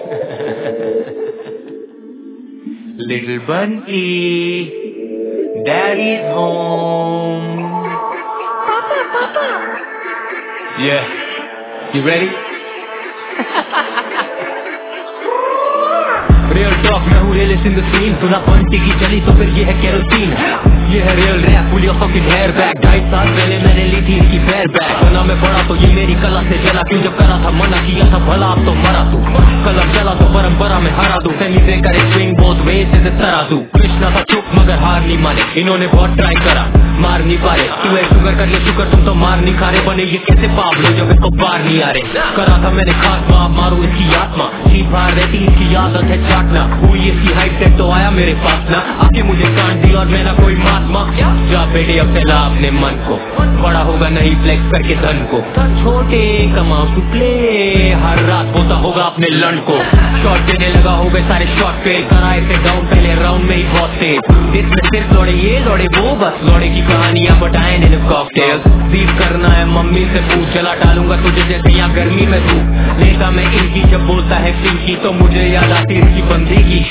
Little Bunty, Daddy's home. Papa. Yeah, you ready? Real talk, मैं हूँ realist in the scene. सुना बंटी की चली तो फिर ये है केरोसिन. ये है real rap, pull your fucking hair back. 2.5 साल पहले मैंने ली थी इसकी fair back. सुना मैं पढ़ा तो ये मेरी कला से चला. क्यों जब करा था मना किया था भला अब तो मरा तू. कलम चला तो परंपरा में हरा दूं. सेमी से करे swing both ways से तरा दूं. कृष्णा था चुप मगर हार नहीं माने. इन्होंने बहुत ट्राई करा मार नहीं पा रहे. तू है शुगर कर ले शुगर तुम तो मार नहीं खा रहे. बने ये कैसे पाप लो जब इसको पार नहीं आ रहे. करा था मैंने खात्मा मारू इसकी आत्मा. जीत बाहर रहती इसकी आदत है चाटना. हुई इसकी हाइट से तो आया मेरे पास ना. आके मुझे काट दी और मैं ना कोई महात्मा. जा बेटे अब फैला अपने मन को. बड़ा होगा नहीं फ्लेक्स करके धन को. छोटे कमाओ टू प्ले. हर रात बोता होगा अपने लन को. शॉट देने लगा हो गए सारे शॉट पे. कराए थे डाउन पहले राउंड में ही बहुत तेज. इसमें सिर्फ लौड़े ये लौड़े वो बस लौड़े की कहानियां बताए इन कॉकटेल्स. बीफ करना है मम्मी से पूछ. चला डालूंगा तुझे जैसे यहाँ गर्मी में धूप. लेता मैं इनकी जब बोलता है पिंकी तो मुझे याद आती इसकी बंदगी.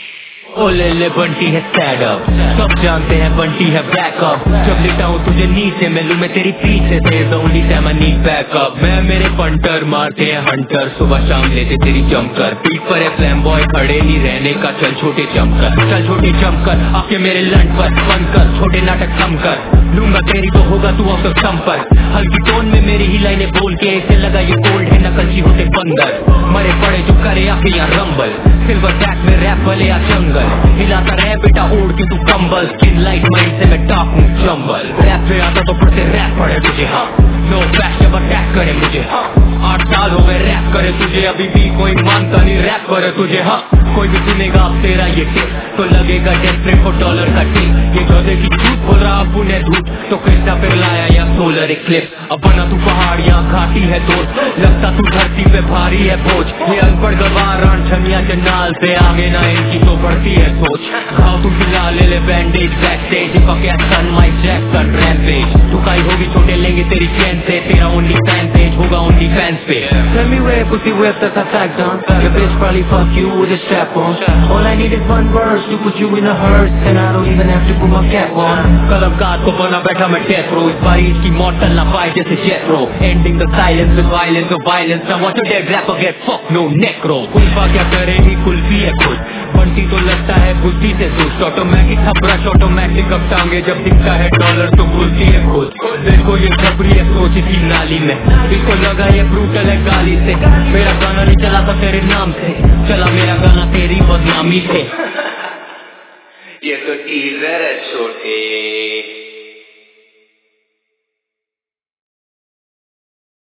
ओ ले बंटी है स्टैंड अप. सब जानते हैं बंटी है बैकअप. जब लेटा हूँ तुझे नीचे मैं लूं मैं तेरी पीछे से. The only time I need backup. मैं मेरे पंटर मारते हैं हंटर. सुबह शाम लेते तेरी जमकर. पीठ पर है फ्लैम बॉय खड़े नहीं रहने का. चल छोटे जमकर. चल छोटे जमकर आके मेरे लंड पर बंद कर. छोटे नाटक कम कर. लूंगा तेरी तो होगा तू अब तक संपर्क. हल्की टोन में मेरी ही लाइनें बोल के ऐसे लगा ये कोल्ड है नकलची होते बंदर. मरे पड़े जो करे आके यहाँ रंबल. सिल्वर टैग में रैप भले या जंगल. हिलाता रहे बेटा ओढ़ के तू कंबल. स्किन लाइट माइंड से मैं डार्क हूँ चंबल. रैप पे आता तो फिर से रैप पड़े तुझे. हाँ नो बैक जब अटैक करे मुझे. हाँ 8 साल हो गए रैप करे तुझे. अभी भी कोई मानता नहीं रैप करे तुझे. हाँ कोई भी सुनेगा अब तेरा ये टिप तो लगेगा डेस्परेट फॉर डॉलर का टिप. ये गधे की झूठ बोल रहा अब उन्हें धूप तो कृष्णा फिर लाया या सोलर इक्लिप्स. अब बना तू पहाड़ यहाँ घाटी है दोस्त. लगता तू धरती पे भारी है बोझ. ये अनपढ़ गवार रान छमिया के नाल से आगे ना इनकी तो बढ़ती है सोच. घाव तू फिलहाल ले ले bandage backstage. Son Mike Jackson rampage. तू काई होगी छोटे लेंगे तेरी चैन से. तेरा ओनली फैन पेज होगा ओनली फैंस पे. Tell me where pussy whip that I tag down. Your bitch probably fuck you with a strap on. All I need is one verse to put you in a hearse. And I don't even have to put my cap on. कलमकार को बना बैठा मैं death row. इस बारी इसकी मौत टलना पाए जैसे जेट रो. Ending the silence with violence of violence. Now watch a dead rapper get fucked no necro. कुल्फा क्या करेगी कुल्फी है खुद. बंटी तो लगता है बुद्धि से दुष्ट. ऑटोमेटिक था ब्रश ऑटोमेटिक अब टांगे. जब दिखता है डॉलर तो भूलती है खुद. देखो ये खबरी है सोच इसी नाली में. इसको लगा ये ब्रूटल है गाली से. मेरा गाना नहीं चला था तेरे नाम से. चला मेरा गाना तेरी बदनामी से. ये तो टीजर है छोटे.